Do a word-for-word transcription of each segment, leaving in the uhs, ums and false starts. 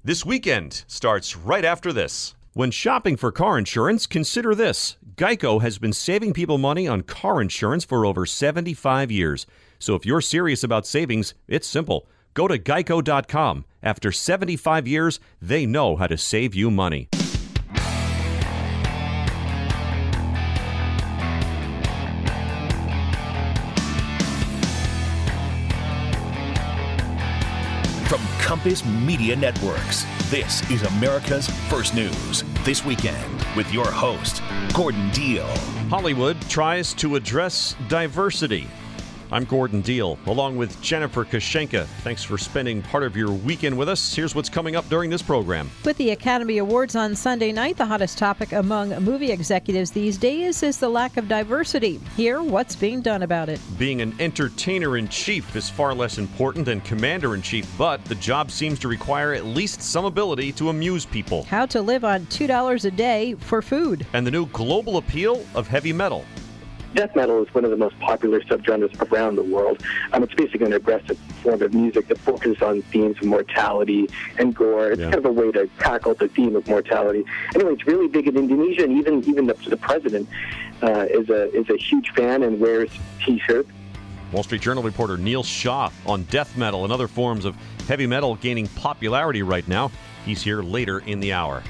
This weekend starts right after this. When shopping for car insurance, consider this. Geico has been saving people money on car insurance for over seventy-five years. So if you're serious about savings, it's simple. Go to geico dot com. After seventy-five years, they know how to save you money. From Compass Media Networks, this is America's First News. This weekend with your host, Gordon Deal. Hollywood tries to address diversity. I'm Gordon Deal, along with Jennifer Kashenka. Thanks for spending part of your weekend with us. Here's what's coming up during this program. With the Academy Awards on Sunday night, the hottest topic among movie executives these days is the lack of diversity. Here, what's being done about it? Being an entertainer-in-chief is far less important than commander-in-chief, but the job seems to require at least some ability to amuse people. How to live on two dollars a day for food. And the new global appeal of heavy metal. Death metal is one of the most popular subgenres around the world. Um, it's basically an aggressive form of music that focuses on themes of mortality and gore. It's yeah. kind of a way to tackle the theme of mortality. Anyway, it's really big in Indonesia, and even even the, the president uh, is a is a huge fan and wears T-shirts. Wall Street Journal reporter Neil Shah on death metal and other forms of heavy metal gaining popularity right now. He's here later in the hour.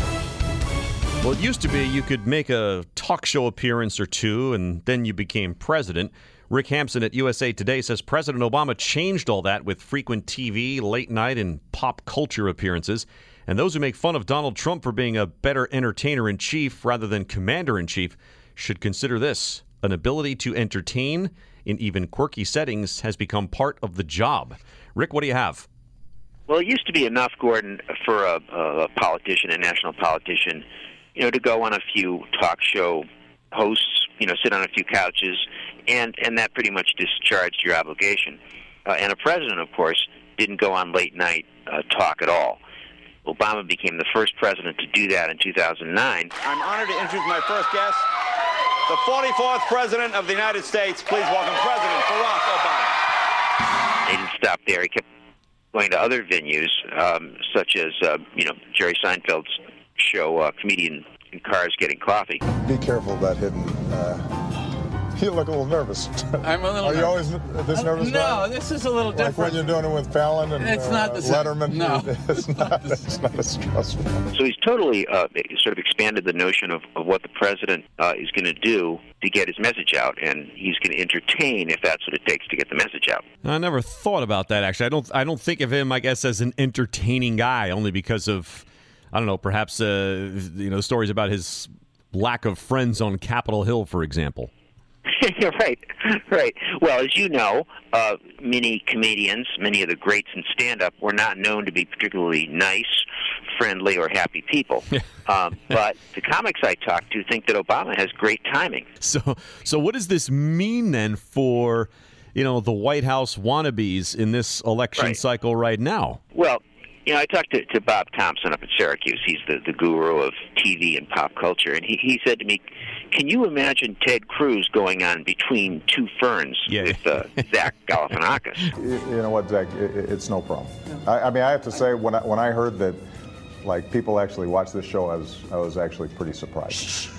Well, it used to be you could make a talk show appearance or two, and then you became president. Rick Hampson at U S A Today says President Obama changed all that with frequent T V, late night, and pop culture appearances. And those who make fun of Donald Trump for being a better entertainer-in-chief rather than commander-in-chief should consider this. An ability to entertain in even quirky settings has become part of the job. Rick, what do you have? Well, it used to be enough, Gordon, for a, a politician, a national politician, you know, to go on a few talk show hosts, you know, sit on a few couches, and, and that pretty much discharged your obligation. Uh, and a president, of course, didn't go on late-night uh, talk at all. Obama became the first president to do that in two thousand nine. I'm honored to introduce my first guest, the forty-fourth President of the United States. Please welcome President Barack Obama. He didn't stop there. He kept going to other venues, um, such as, uh, you know, Jerry Seinfeld's show, uh, Comedian in Cars Getting Coffee. Be careful about hitting. Uh, you look a little nervous. I'm a little Are nervous. you always this nervous? No, now? this is a little like different. Like when you're doing it with Fallon and it's uh, not the same. Letterman? No. It's not, it's not as stressful. So he's totally uh, sort of expanded the notion of, of what the president uh, is going to do to get his message out, and he's going to entertain if that's what it takes to get the message out. I never thought about that, actually. I don't, I don't think of him, I guess, as an entertaining guy, only because of, I don't know, perhaps, uh, you know, stories about his lack of friends on Capitol Hill, for example. right, right. Well, as you know, uh, many comedians, many of the greats in stand-up, were not known to be particularly nice, friendly, or happy people. um, but the comics I talk to think that Obama has great timing. So, so what does this mean then for, you know, the White House wannabes in this election right. cycle right now? Well, you know, I talked to, to Bob Thompson up at Syracuse. He's the, the guru of T V and pop culture. And he, he said to me, can you imagine Ted Cruz going on Between Two Ferns yeah. with uh, Zach Galifianakis? You, you know what, Zach? It, it's no problem. I, I mean, I have to say, when I, when I heard that, like, people actually watch this show, I was, I was actually pretty surprised.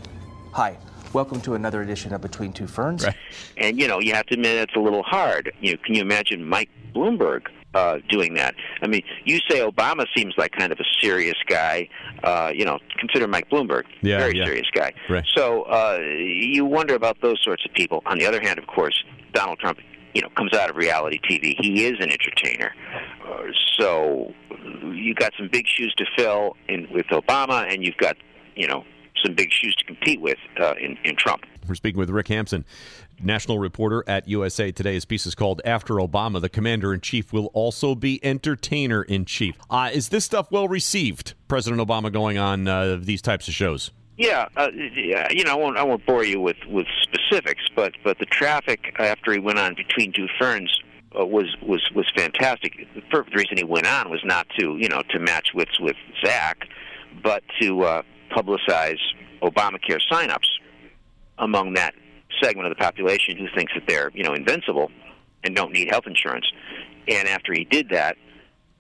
Hi. Welcome to another edition of Between Two Ferns. Right. And, you know, you have to admit it's a little hard. You know, can you imagine Mike Bloomberg uh, doing that? I mean, you say Obama seems like kind of a serious guy. Uh, you know, consider Mike Bloomberg. Yeah, very yeah. serious guy. Right. So uh, you wonder about those sorts of people. On the other hand, of course, Donald Trump, you know, comes out of reality T V. He is an entertainer. Uh, so you got some big shoes to fill in with Obama, and you've got, you know, some big shoes to compete with uh, in, in Trump. We're speaking with Rick Hampson, national reporter at U S A Today. His piece is called After Obama, the Commander-in-Chief Will Also Be Entertainer-in-Chief. Uh, is this stuff well received, President Obama going on uh, these types of shows? Yeah, uh, yeah, you know, I won't, I won't bore you with, with specifics, but, but the traffic after he went on Between Two Ferns uh, was, was, was fantastic. The perfect reason he went on was not to, you know, to match wits with Zach, but to uh, publicize Obamacare signups among that segment of the population who thinks that they're, you know, invincible and don't need health insurance. And after he did that,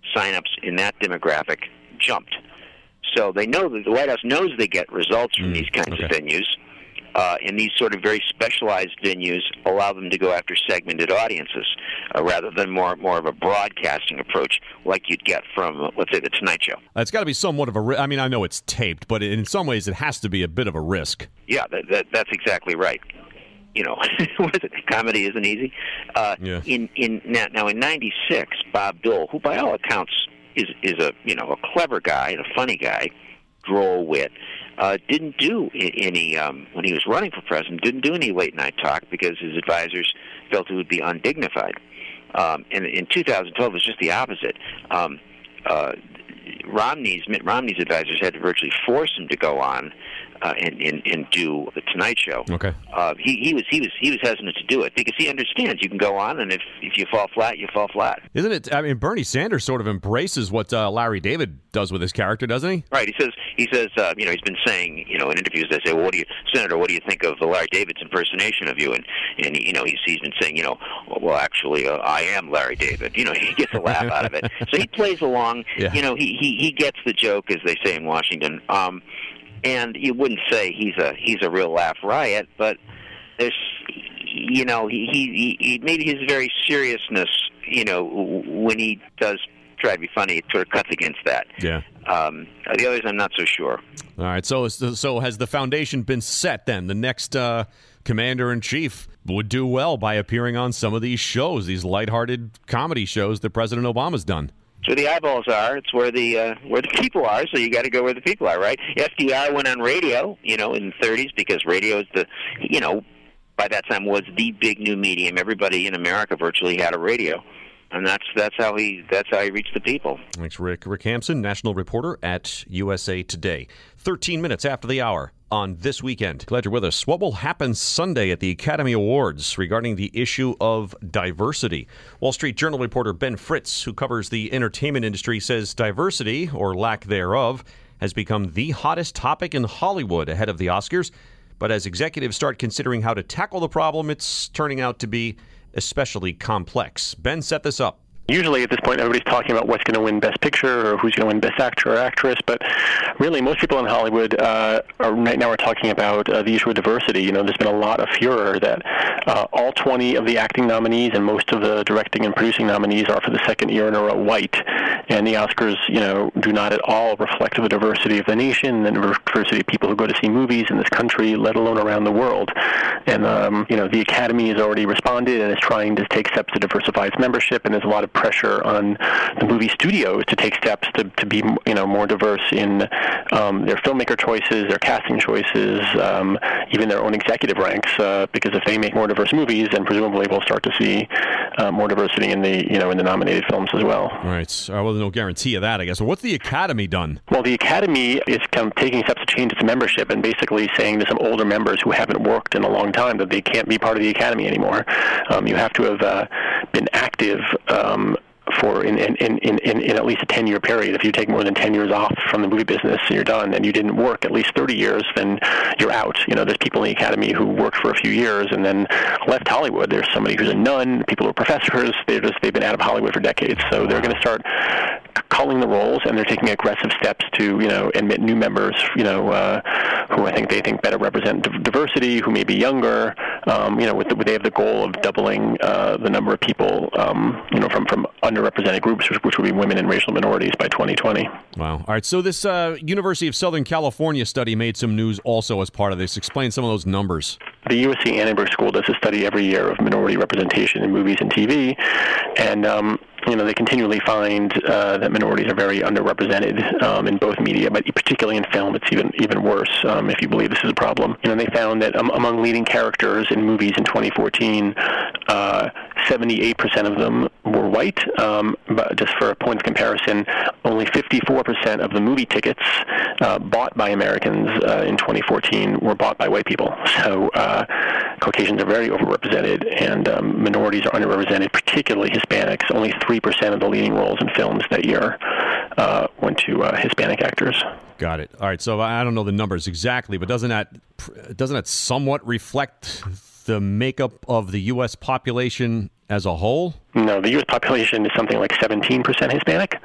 signups in that demographic jumped. So they know that the White House knows they get results from mm, these kinds okay. of venues. Uh, and these sort of very specialized venues allow them to go after segmented audiences uh, rather than more more of a broadcasting approach like you'd get from, uh, let's say, The Tonight Show. It's got to be somewhat of a risk. I mean, I know it's taped, but in some ways it has to be a bit of a risk. Yeah, that, that, that's exactly right. You know, what is it? Comedy isn't easy. Uh, yeah. In in now, now in ninety-six, Bob Dole, who by all accounts is is a you know a clever guy and a funny guy, droll wit, uh, didn't do any um, when he was running for president. Didn't do any late night talk because his advisors felt it would be undignified. Um, and in two thousand twelve, it was just the opposite. Um, uh, Romney's Mitt Romney's advisors had to virtually force him to go on uh, and, and and do the Tonight Show. Okay. Uh, he he was he was he was hesitant to do it because he understands you can go on, and if if you fall flat, you fall flat. Isn't it? I mean, Bernie Sanders sort of embraces what uh, Larry David does with his character, doesn't he? Right. He says he says uh, you know he's been saying you know in interviews they say, well, what do you Senator, what do you think of the Larry David's impersonation of you? And and you know he's he's been saying you know well actually uh, I am Larry David. You know he gets a laugh out of it. So he plays along. Yeah. You know he, he he gets the joke, as they say in Washington. Um, and you wouldn't say he's a he's a real laugh riot, but there's you know he he, he maybe his very seriousness you know when he does try to be funny, it sort of cuts against that. Yeah. Um, the others, I'm not so sure. All right. So so has the foundation been set then? The next uh, commander-in-chief would do well by appearing on some of these shows, these lighthearted comedy shows that President Obama's done. It's where the eyeballs are. It's where the uh, where the people are. So you got to go where the people are, right? F D R went on radio, you know, in the thirties because radio is the, you know, by that time was the big new medium. Everybody in America virtually had a radio. And that's that's how he that's how he reached the people. Thanks, Rick. Rick Hampson, national reporter at U S A Today. Thirteen minutes after the hour on This Weekend. Glad you're with us. What will happen Sunday at the Academy Awards regarding the issue of diversity? Wall Street Journal reporter Ben Fritz, who covers the entertainment industry, says diversity, or lack thereof, has become the hottest topic in Hollywood ahead of the Oscars. But as executives start considering how to tackle the problem, it's turning out to be especially complex. Ben set this up. Usually at this point, everybody's talking about what's going to win Best Picture or who's going to win Best Actor or Actress, but really most people in Hollywood uh, are right now are talking about uh, the issue of diversity. You know, there's been a lot of furor that uh, all twenty of the acting nominees and most of the directing and producing nominees are for the second year in a row white, and the Oscars, you know, do not at all reflect the diversity of the nation and the diversity of people who go to see movies in this country, let alone around the world. And, um, you know, the Academy has already responded and is trying to take steps to diversify its membership, and there's a lot of pressure on the movie studios to take steps to, to be, you know, more diverse in um, their filmmaker choices, their casting choices, um, even their own executive ranks, uh, because if they make more diverse movies, then presumably we'll start to see uh, more diversity in the, you know, in the nominated films as well. Right. Uh, well, there's no guarantee of that, I guess. So what's the Academy done? Well, the Academy is kind of taking steps to change its membership and basically saying to some older members who haven't worked in a long time that they can't be part of the Academy anymore. Um, you have to have uh, been active um, for in, in, in, in, in at least a ten-year period. If you take more than ten years off from the movie business, you're done, and you didn't work at least thirty years, then you're out. You know, there's people in the Academy who worked for a few years and then left Hollywood. There's somebody who's a nun, people who are professors. They're just, they've been out of Hollywood for decades, so they're going to start culling the roles, and they're taking aggressive steps to, you know, admit new members, you know, uh, who I think they think better represent diversity, who may be younger, um, you know, with the, they have the goal of doubling uh, the number of people, um, you know, from, from underrepresented groups, which, which would be women and racial minorities by twenty twenty. Wow. All right, so this uh, University of Southern California study made some news also as part of this. Explain some of those numbers. The U S C Annenberg School does a study every year of minority representation in movies and T V, and um, you know, they continually find uh, that minorities are very underrepresented um, in both media, but particularly in film, it's even even worse, um, if you believe this is a problem. You know, they found that um, among leading characters in movies in twenty fourteen, uh, seventy-eight percent of them were white, um, but just for a point of comparison, only fifty-four percent of the movie tickets uh, bought by Americans uh, in twenty fourteen were bought by white people. So uh, Caucasians are very overrepresented, and um, minorities are underrepresented, particularly Hispanics. Only three percent of the leading roles in films that year uh, went to uh, Hispanic actors. Got it. All right. So I don't know the numbers exactly, but doesn't that doesn't that somewhat reflect the makeup of the U S population as a whole? No, the U S population is something like seventeen percent Hispanic.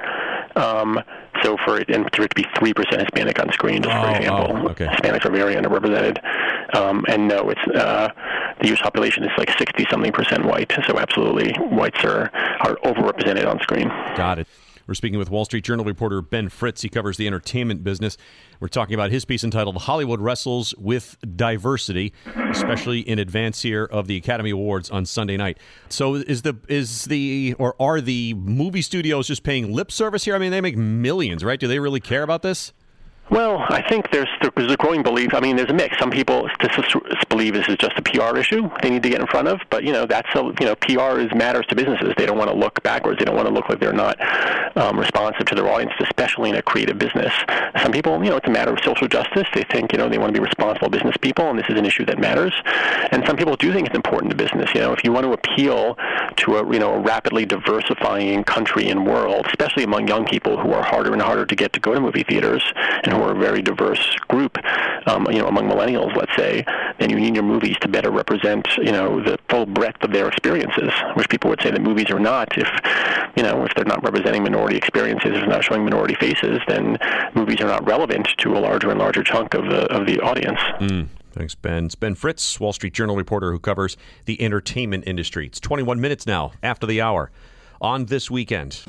Um, so for it, and for it to be three percent Hispanic on screen, just oh, for example, oh, okay. Hispanics are very underrepresented. Um, and no, it's uh, the U S population is like sixty-something percent white, so absolutely whites are, are overrepresented on screen. Got it. We're speaking with Wall Street Journal reporter Ben Fritz. He covers the entertainment business. We're talking about his piece entitled Hollywood Wrestles with Diversity, especially in advance here of the Academy Awards on Sunday night. So is the is the or are the movie studios just paying lip service here? I mean, they make millions, right? Do they really care about this? Well, I think there's there's a growing belief. I mean, there's a mix. Some people just believe this is just a P R issue they need to get in front of. But you know, that's a, you know, P R is matters to businesses. They don't want to look backwards. They don't want to look like they're not um, responsive to their audience, especially in a creative business. Some people, you know, it's a matter of social justice. They think, you know, they want to be responsible business people, and this is an issue that matters. And some people do think it's important to business. You know, if you want to appeal to a you know a rapidly diversifying country and world, especially among young people who are harder and harder to get to go to movie theaters and who are a very diverse group, um, you know, among millennials, let's say, then you need your movies to better represent, you know, the full breadth of their experiences, which people would say that movies are not. If, you know, if they're not representing minority experiences, if they're not showing minority faces, then movies are not relevant to a larger and larger chunk of the of the audience. Mm. Thanks, Ben. It's Ben Fritz, Wall Street Journal reporter who covers the entertainment industry. It's twenty-one minutes now after the hour on This Weekend.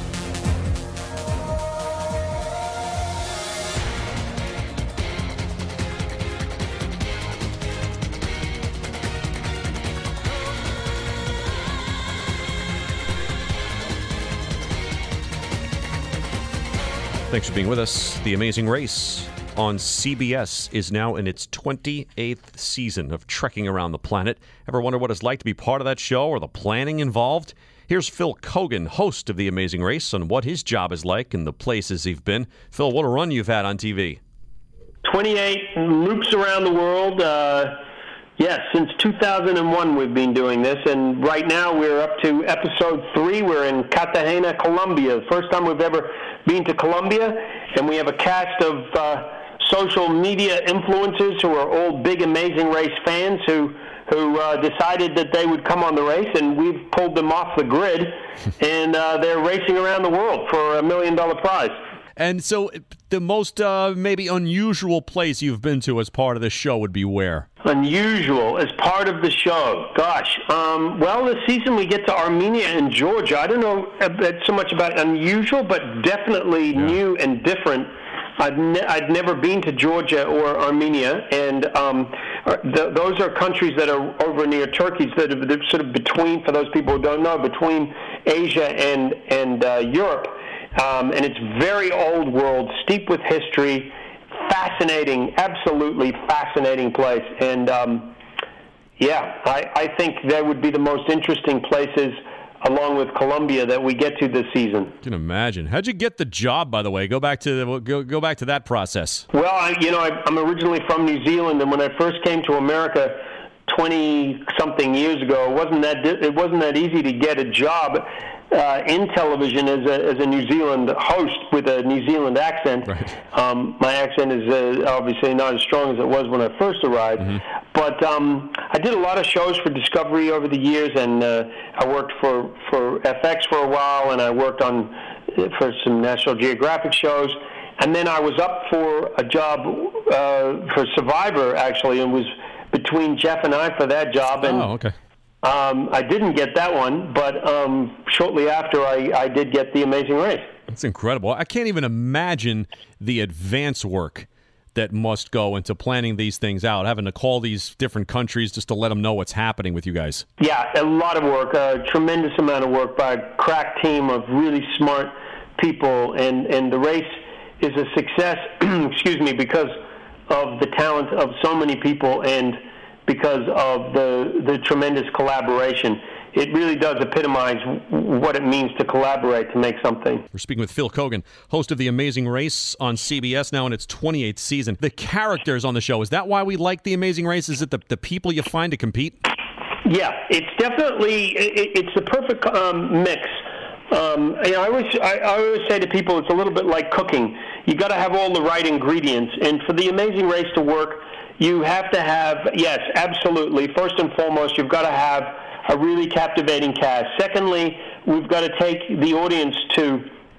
Thanks for being with us. The Amazing Race on C B S is now in its twenty-eighth season of trekking around the planet. Ever wonder what it's like to be part of that show or the planning involved? Here's Phil Kogan, host of The Amazing Race, on what his job is like and the places he's been. Phil, what a run you've had on T V. twenty-eight loops around the world. Uh, yes, since two thousand one we've been doing this, and right now we're up to episode three. We're in Cartagena, Colombia. The first time we've ever been to Colombia, and we have a cast of uh, social media influencers who are all big Amazing Race fans who who uh, decided that they would come on the race, and we've pulled them off the grid, and uh, they're racing around the world for a million-dollar prize. And so the most uh, maybe unusual place you've been to as part of the show would be where? Unusual as part of the show. Gosh. Um, well, this season we get to Armenia and Georgia. I don't know so much about unusual, but definitely yeah. new and different. I've, ne- I'd never been to Georgia or Armenia, and um, th- those are countries that are over near Turkey, that are they're sort of between, for those people who don't know, between Asia and, and uh, Europe. Um, and it's very old world, steep with history, fascinating, absolutely fascinating place. And, um, yeah, I, I think that would be the most interesting places, along with Colombia, that we get to this season. I can imagine. How'd you get the job, by the way? Go back to the, go, go back to that process. Well, I, you know, I, I'm originally from New Zealand, and when I first came to America twenty-something years ago, it wasn't that it wasn't that easy to get a job uh, in television as a as a New Zealand host with a New Zealand accent. Right. Um, my accent is uh, obviously not as strong as it was when I first arrived, mm-hmm. but um, I did a lot of shows for Discovery over the years, and uh, I worked for, for F X for a while, and I worked on for some National Geographic shows. And then I was up for a job uh, for Survivor, actually, and was between Jeff and I for that job. And oh, okay. um, I didn't get that one, but um, shortly after I, I did get The Amazing Race. That's incredible. I can't even imagine the advance work that must go into planning these things out, having to call these different countries just to let them know what's happening with you guys. Yeah, a lot of work, a tremendous amount of work by a crack team of really smart people, and, and the race is a success, excuse me, because of the talent of so many people and because of the the tremendous collaboration. It really does epitomize what it means to collaborate to make something. We're speaking with Phil Kogan, host of The Amazing Race on C B S now in its twenty-eighth season. The characters on the show, is that why we like The Amazing Race? Is it the, the people you find to compete? Yeah, it's definitely, it, it's the perfect um, mix. Um, you know, I always, I, I always say to people, it's a little bit like cooking. You got to have all the right ingredients, and for The Amazing Race to work, you have to have, yes, absolutely. First and foremost, you've got to have a really captivating cast. Secondly, we've got to take the audience to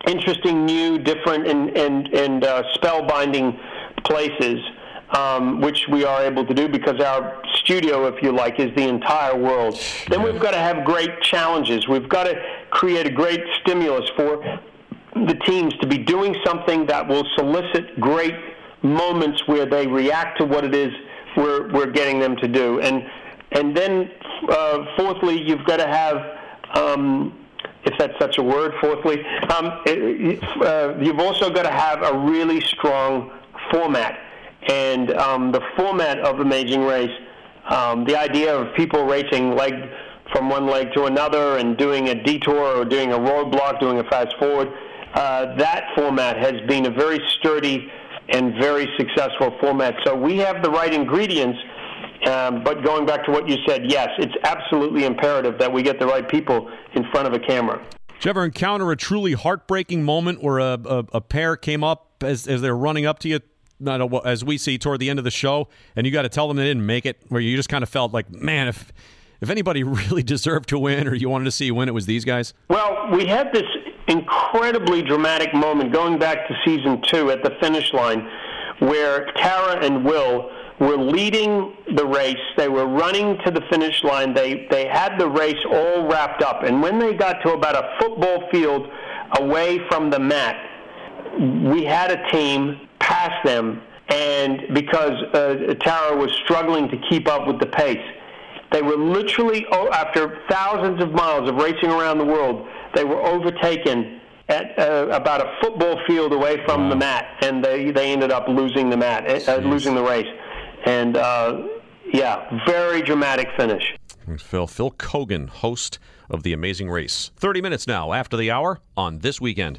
interesting, new, different, and and and uh, spellbinding places, um, which we are able to do because our studio, if you like, is the entire world. Then we've got to have great challenges. We've got to create a great stimulus for the teams to be doing something that will solicit great moments where they react to what it is we're we're getting them to do. And and then uh, fourthly, you've got to have, um, if that's such a word, fourthly, um, it, uh, you've also got to have a really strong format. And um, the format of Amazing Race, um, the idea of people racing leg from one leg to another and doing a detour or doing a roadblock, doing a fast forward, uh, that format has been a very sturdy and very successful format. So we have the right ingredients, um, but going back to what you said, yes, it's absolutely imperative that we get the right people in front of a camera. Did you ever encounter a truly heartbreaking moment where a, a, a pair came up as, as they're running up to you, not as we see toward the end of the show, and you got to tell them they didn't make it, where you just kind of felt like, man, if if anybody really deserved to win or you wanted to see win, it was these guys? Well, we had this incredibly dramatic moment going back to season two at the finish line where Tara and Will were leading the race. They were running to the finish line. They they had the race all wrapped up. And when they got to about a football field away from the mat, we had a team pass them, and because uh, Tara was struggling to keep up with the pace, they were literally, oh, after thousands of miles of racing around the world, they were overtaken at uh, about a football field away from wow. the mat, and they they ended up losing the mat, uh, losing the race. And uh, yeah, very dramatic finish. Thanks, Phil. Phil Kogan, host of The Amazing Race. thirty minutes now after the hour on This Weekend.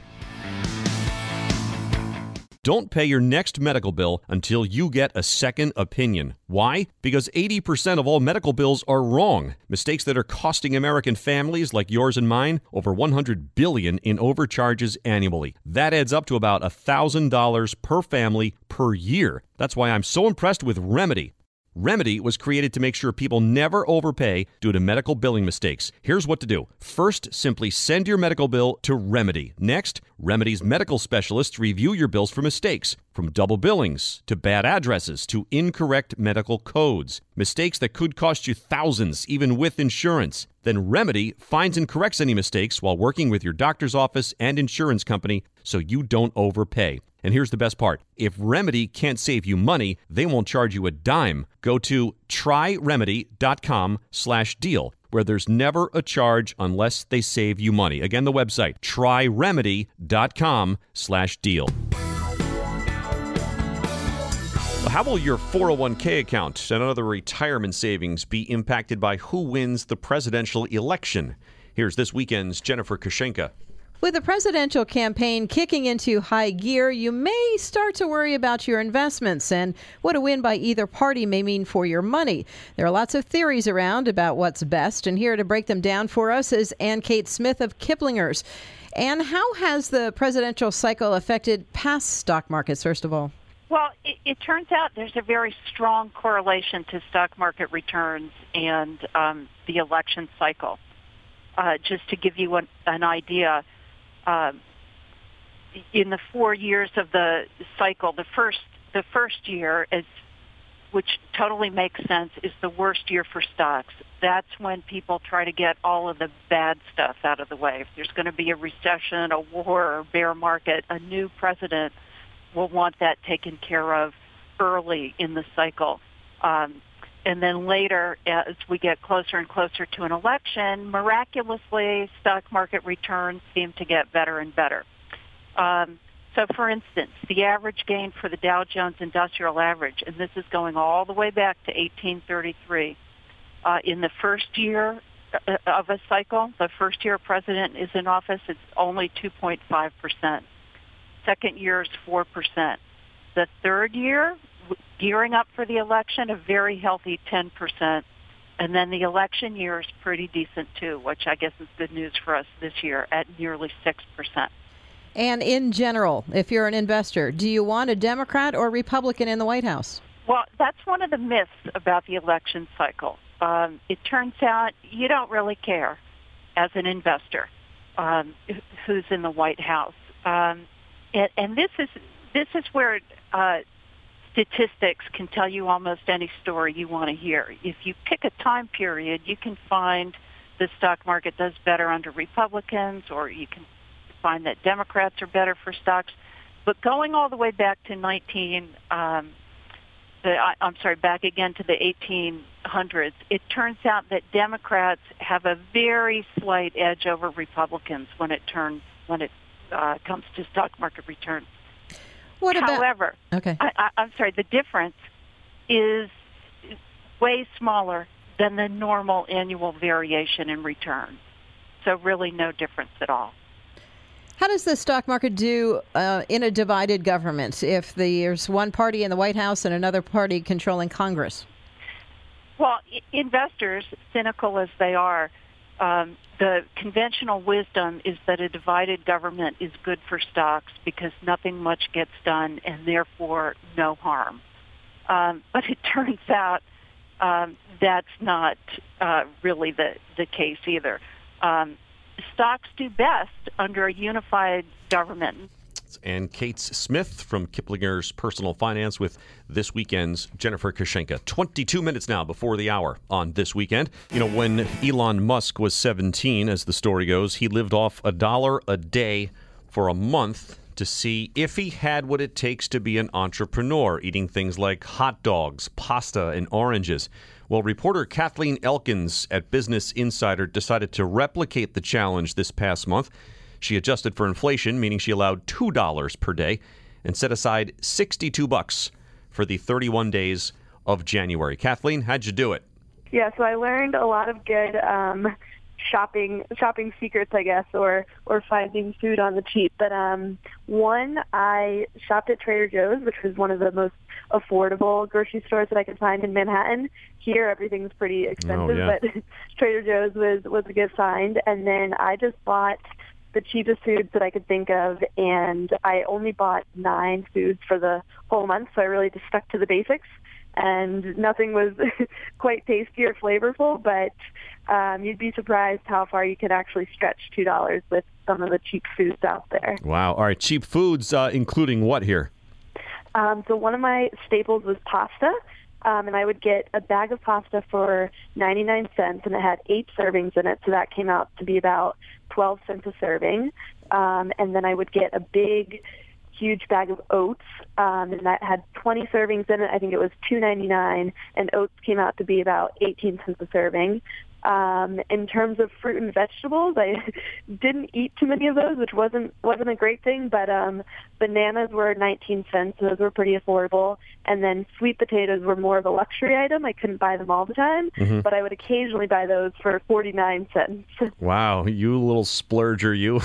Don't pay your next medical bill until you get a second opinion. Why? Because eighty percent of all medical bills are wrong. Mistakes that are costing American families like yours and mine over one hundred billion dollars in overcharges annually. That adds up to about one thousand dollars per family per year. That's why I'm so impressed with Remedy. Remedy was created to make sure people never overpay due to medical billing mistakes. Here's what to do. First, simply send your medical bill to Remedy. Next, Remedy's medical specialists review your bills for mistakes, from double billings to bad addresses to incorrect medical codes. Mistakes that could cost you thousands, even with insurance. Then Remedy finds and corrects any mistakes while working with your doctor's office and insurance company so you don't overpay. And here's the best part. If Remedy can't save you money, they won't charge you a dime. Go to tryremedy.com slash deal, where there's never a charge unless they save you money. Again, the website, tryremedy.com slash deal. How will your four oh one k account and other retirement savings be impacted by who wins the presidential election? Here's This Weekend's Jennifer Kushenka. With the presidential campaign kicking into high gear, you may start to worry about your investments and what a win by either party may mean for your money. There are lots of theories around about what's best, and here to break them down for us is Ann Kate Smith of Kiplinger's. Ann, how has the presidential cycle affected past stock markets, first of all? Well, it, it turns out there's a very strong correlation to stock market returns and um, the election cycle. Uh, just to give you an, an idea, Uh, in the four years of the cycle, the first the first year, is, which totally makes sense, is the worst year for stocks. That's when people try to get all of the bad stuff out of the way. If there's going to be a recession, a war, or bear market, a new president will want that taken care of early in the cycle. Um, And then later, as we get closer and closer to an election, miraculously, stock market returns seem to get better and better. Um, so, for instance, the average gain for the Dow Jones Industrial Average, and this is going all the way back to eighteen thirty-three, uh, in the first year of a cycle, the first year a president is in office, it's only two point five percent. Second year is four percent. The third year, gearing up for the election, a very healthy ten percent. And then the election year is pretty decent, too, which I guess is good news for us this year at nearly six percent. And in general, if you're an investor, do you want a Democrat or Republican in the White House? Well, that's one of the myths about the election cycle. Um, it turns out you don't really care as an investor um, who's in the White House. Um, and, and this is this is where uh, statistics can tell you almost any story you want to hear. If you pick a time period, you can find the stock market does better under Republicans, or you can find that Democrats are better for stocks. But going all the way back to nineteen, um, the, I, I'm sorry, back again to the eighteen hundreds, it turns out that Democrats have a very slight edge over Republicans when it turns when it uh, comes to stock market returns. What about? However, okay, I, I, I'm sorry, the difference is way smaller than the normal annual variation in return. So really, no difference at all. How does the stock market do uh, in a divided government if there's one party in the White House and another party controlling Congress? Well, I- investors, cynical as they are, um, the conventional wisdom is that a divided government is good for stocks because nothing much gets done and therefore no harm. Um, but it turns out um, that's not uh, really the, the case either. Um, Stocks do best under a unified government. And Kate Smith from Kiplinger's Personal Finance with this weekend's Jennifer Kushenka. twenty-two minutes now before the hour on This Weekend. You know, when Elon Musk was seventeen, as the story goes, he lived off a dollar a day for a month to see if he had what it takes to be an entrepreneur, eating things like hot dogs, pasta, and oranges. Well, reporter Kathleen Elkins at Business Insider decided to replicate the challenge this past month. She adjusted for inflation, meaning she allowed two dollars per day, and set aside sixty-two bucks for the thirty-one days of January. Kathleen, how'd you do it? Yeah, so I learned a lot of good um, shopping shopping secrets, I guess, or or finding food on the cheap. But um, one, I shopped at Trader Joe's, which was one of the most affordable grocery stores that I could find in Manhattan. Here, everything's pretty expensive, Oh, yeah. but Trader Joe's was, was a good find. And then I just bought the cheapest foods that I could think of, and I only bought nine foods for the whole month, so I really just stuck to the basics. And nothing was quite tasty or flavorful, but um, you'd be surprised how far you could actually stretch two dollars with some of the cheap foods out there. Wow. All right. Cheap foods, uh, including what here? Um, so one of my staples was pasta, um, and I would get a bag of pasta for ninety-nine cents, and it had eight servings in it, so that came out to be about twelve cents a serving. Um, and then I would get a big, huge bag of oats, um, and that had twenty servings in it. I think it was two ninety-nine, and oats came out to be about eighteen cents a serving. Um, in terms of fruit and vegetables, I didn't eat too many of those, which wasn't wasn't a great thing. But um, bananas were nineteen cents, so those were pretty affordable. And then sweet potatoes were more of a luxury item. I couldn't buy them all the time, Mhm. but I would occasionally buy those for forty-nine cents. Wow, you little splurger, you.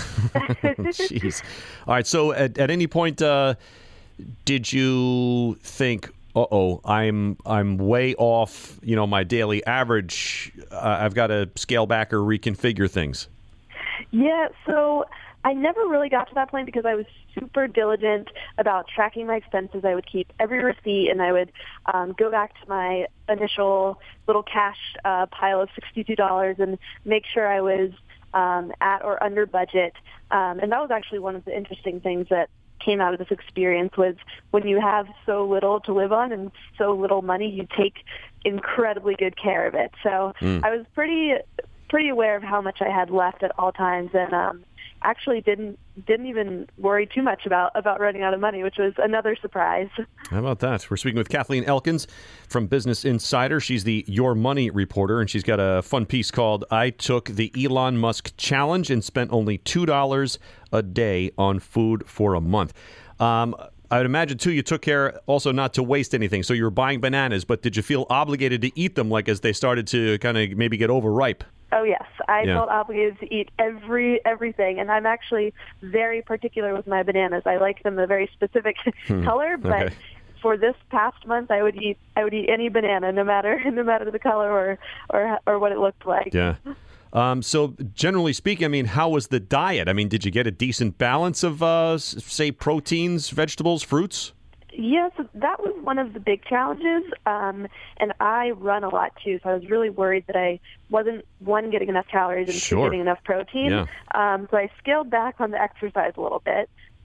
Jeez. All right, so at, at any point, uh, did you think, uh-oh, I'm I'm way off, you know, my daily average. Uh, I've got to scale back or reconfigure things? Yeah, so I never really got to that point because I was super diligent about tracking my expenses. I would keep every receipt, and I would um, go back to my initial little cash uh, pile of sixty-two dollars and make sure I was um, at or under budget. Um, and that was actually one of the interesting things that came out of this experience was when you have so little to live on and so little money, you take incredibly good care of it. So Mm. I was pretty pretty aware of how much I had left at all times, and um, actually didn't didn't even worry too much about, about running out of money, which was another surprise. How about that? We're speaking with Kathleen Elkins from Business Insider. She's the Your Money reporter, and she's got a fun piece called I Took the Elon Musk Challenge and Spent Only two dollars a Day on Food for a Month. Um, I would imagine, too, you took care also not to waste anything. So you were buying bananas, but did you feel obligated to eat them, like as they started to kind of maybe get overripe? Oh yes, I Yeah. felt obligated to eat every everything, and I'm actually very particular with my bananas. I like them a very specific Hmm, color, but okay. for this past month, I would eat I would eat any banana, no matter no matter the color or or or what it looked like. Yeah. Um, so generally speaking, I mean, how was the diet? I mean, did you get a decent balance of, uh, s- say, proteins, vegetables, fruits? Yes, that was one of the big challenges, um, and I run a lot too, so I was really worried that I wasn't, one, getting enough calories and two, Sure. getting enough protein. Yeah. Um, so I scaled back on the exercise a little bit,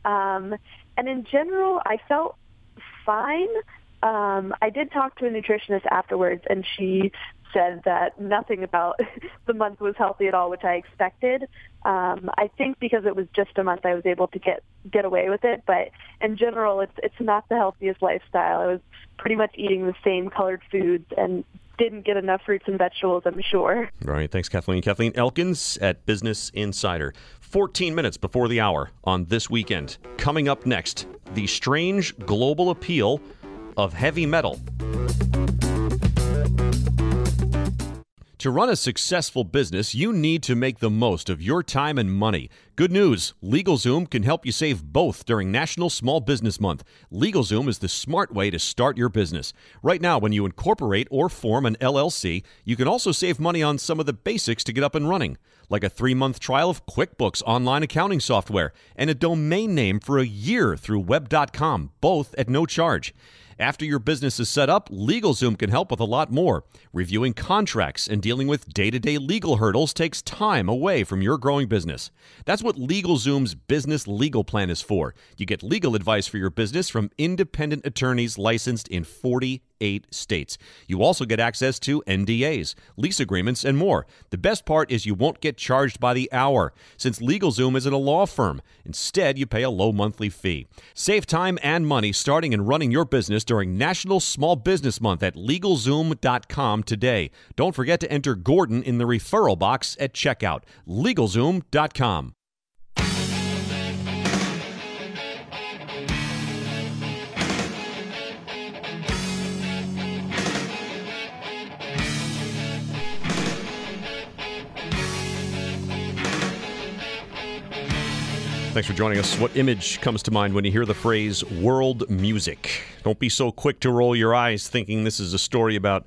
Um, and in general, I felt fine. Um, I did talk to a nutritionist afterwards, and she said that nothing about the month was healthy at all, which I expected. Um, I think because it was just a month, I was able to get get away with it. But in general, it's it's not the healthiest lifestyle. I was pretty much eating the same colored foods and didn't get enough fruits and vegetables, I'm sure. All right. Thanks, Kathleen. Kathleen Elkins at Business Insider. fourteen minutes before the hour on This Weekend. Coming up next, the strange global appeal of heavy metal. To run a successful business, you need to make the most of your time and money. Good news, LegalZoom can help you save both during National Small Business Month. LegalZoom is the smart way to start your business. Right now, when you incorporate or form an L L C, you can also save money on some of the basics to get up and running, like a three-month trial of QuickBooks online accounting software and a domain name for a year through web dot com, both at no charge. After your business is set up, LegalZoom can help with a lot more. Reviewing contracts and dealing with day-to-day legal hurdles takes time away from your growing business. That's what LegalZoom's Business Legal Plan is for. You get legal advice for your business from independent attorneys licensed in forty-eight states. You also get access to N D As, lease agreements, and more. The best part is you won't get charged by the hour, since LegalZoom isn't a law firm. Instead, you pay a low monthly fee. Save time and money starting and running your business during National Small Business Month at LegalZoom dot com today. Don't forget to enter Gordon in the referral box at checkout. LegalZoom dot com. Thanks for joining us. What image comes to mind when you hear the phrase world music? Don't be so quick to roll your eyes thinking this is a story about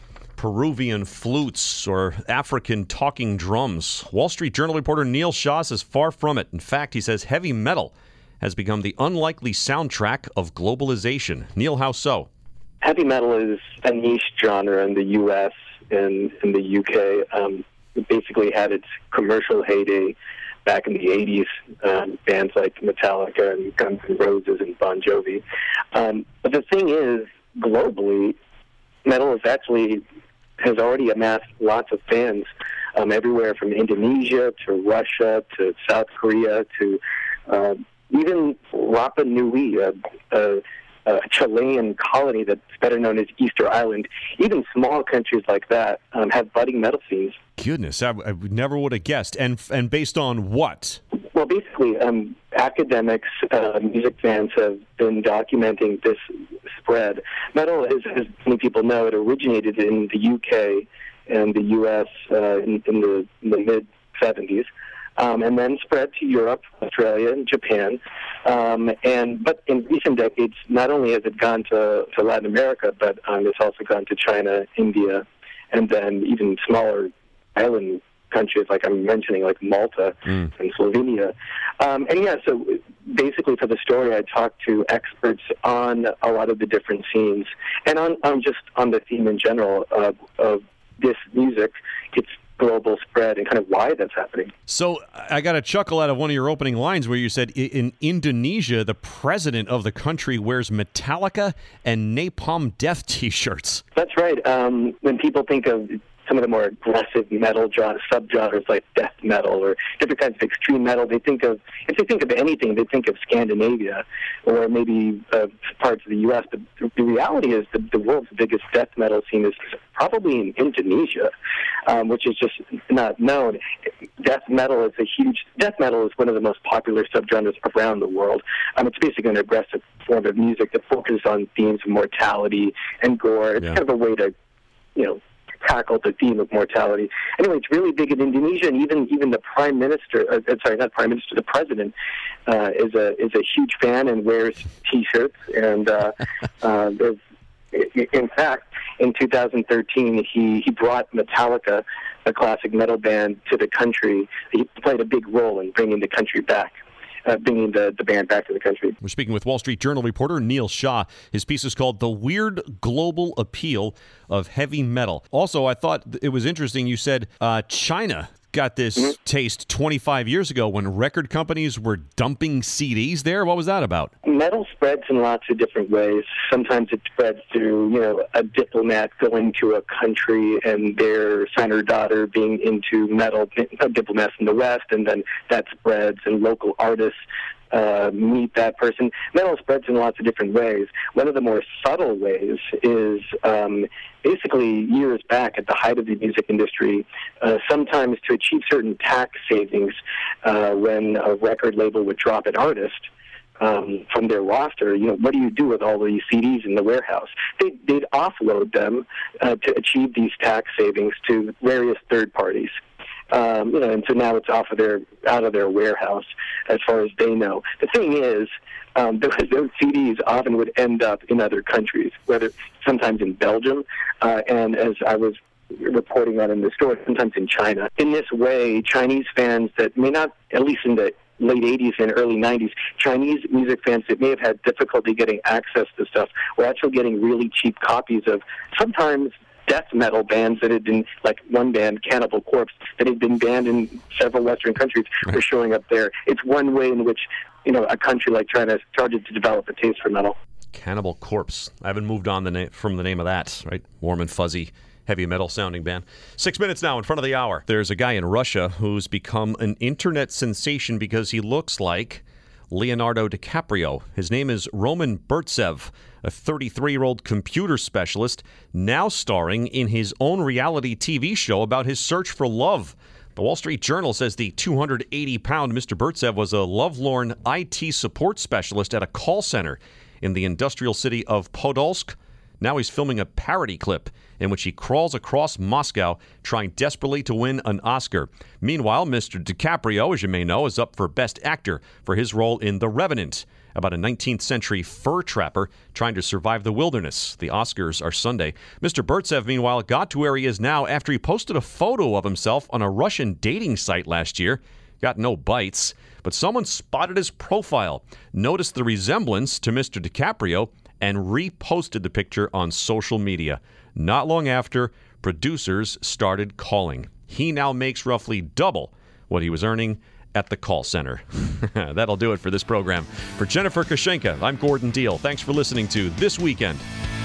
Peruvian flutes or African talking drums. Wall Street Journal reporter Neil Shah says far from it. In fact, he says heavy metal has become the unlikely soundtrack of globalization. Neil, how so? Heavy metal is a niche genre in the U S and in the U K. Um, it basically had its commercial heyday back in the eighties, um, bands like Metallica and Guns N' Roses and Bon Jovi. Um, but the thing is, globally, metal is actually has already amassed lots of fans um, everywhere from Indonesia to Russia to South Korea to uh, even Rapa Nui, a, a, a Chilean colony that's better known as Easter Island. Even small countries like that um, have budding metal scenes. Goodness, I, I never would have guessed. And and based on what? Well, basically, um, academics, uh, music fans have been documenting this spread. Metal, as, as many people know, it originated in the U K and the U S uh, in, in the, in the mid seventies, um, and then spread to Europe, Australia, and Japan. Um, and but in recent decades, not only has it gone to, to Latin America, but um, it's also gone to China, India, and then even smaller island countries like I'm mentioning, like Malta mm. and Slovenia. Um, and yeah, so basically for the story, I talked to experts on a lot of the different scenes and on, on just on the theme in general of, of this music, its global spread, and kind of why that's happening. So I got a chuckle out of one of your opening lines where you said in Indonesia, the president of the country wears Metallica and Napalm Death T-shirts. That's right. Um, when people think of some of the more aggressive metal genre, subgenres like death metal or different kinds of extreme metal, they think of, if they think of anything, they think of Scandinavia or maybe uh, parts of the U S. But the reality is that the world's biggest death metal scene is probably in Indonesia, um, which is just not known. Death metal is a huge, death metal is one of the most popular subgenres around the world. Um, it's basically an aggressive form of music that focuses on themes of mortality and gore. It's yeah. kind of a way to, you know, tackle the theme of mortality. Anyway, it's really big in Indonesia, and even even the prime minister, uh, sorry, not prime minister, the president uh, is a is a huge fan and wears T-shirts. And uh, uh, in fact, in two thousand thirteen, he he brought Metallica, a classic metal band, to the country. He played a big role in bringing the country back. Uh, bringing the, the band back to the country. We're speaking with Wall Street Journal reporter Neil Shah. His piece is called The Weird Global Appeal of Heavy Metal. Also, I thought it was interesting you said uh, China got this mm-hmm. taste twenty-five years ago when record companies were dumping C Ds there. What was that about? Metal spreads in lots of different ways. Sometimes it spreads through, you know, a diplomat going to a country and their son or daughter being into metal, diplomats in the West, and then that spreads, and local artists Uh, meet that person. Metal spreads in lots of different ways. One of the more subtle ways is um, basically years back at the height of the music industry, uh, sometimes to achieve certain tax savings uh, when a record label would drop an artist um, from their roster, you know, what do you do with all these C Ds in the warehouse? They, they'd offload them uh, to achieve these tax savings to various third parties. Um, you know, and so now it's off of their out of their warehouse, as far as they know. The thing is, um, those, those C Ds often would end up in other countries, whether sometimes in Belgium, uh, and as I was reporting on in the story, sometimes in China. In this way, Chinese fans that may not, at least in the late eighties and early nineties, Chinese music fans that may have had difficulty getting access to stuff were actually getting really cheap copies of sometimes death metal bands that had been, like one band, Cannibal Corpse, that had been banned in several Western countries, were showing up there. It's one way in which, you know, a country like China started to develop a taste for metal. Cannibal Corpse. I haven't moved on the na- from the name of that, right? Warm and fuzzy, heavy metal sounding band. Six minutes now in front of the hour. There's a guy in Russia who's become an internet sensation because he looks like Leonardo DiCaprio. His name is Roman Burtsev, a thirty-three-year-old computer specialist, now starring in his own reality T V show about his search for love. The Wall Street Journal says the two hundred eighty pound Mister Burtsev was a lovelorn I T support specialist at a call center in the industrial city of Podolsk. Now he's filming a parody clip in which he crawls across Moscow trying desperately to win an Oscar. Meanwhile, Mister DiCaprio, as you may know, is up for Best Actor for his role in The Revenant, about a nineteenth century fur trapper trying to survive the wilderness. The Oscars are Sunday. Mister Burtsev, meanwhile, got to where he is now after he posted a photo of himself on a Russian dating site last year. Got no bites, but someone spotted his profile, noticed the resemblance to Mister DiCaprio, and reposted the picture on social media. Not long after, producers started calling. He now makes roughly double what he was earning at the call center. That'll do it for this program. For Jennifer Koshenka, I'm Gordon Deal. Thanks for listening to This Weekend